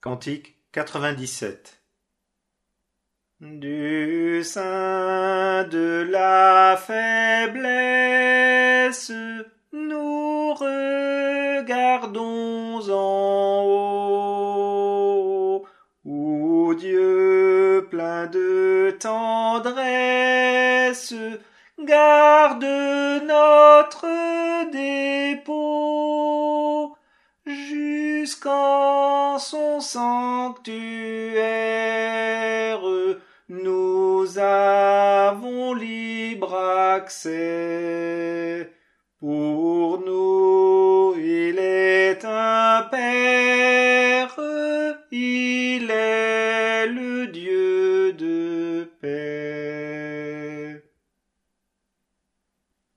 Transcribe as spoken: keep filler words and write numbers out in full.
Cantique quatre-vingt-dix-sept. Du sein de la faiblesse, nous regardons en haut, où Dieu plein de tendresse garde notre dépôt jusqu'en son sanctuaire. Nous avons libre accès. Pour nous, il est un Père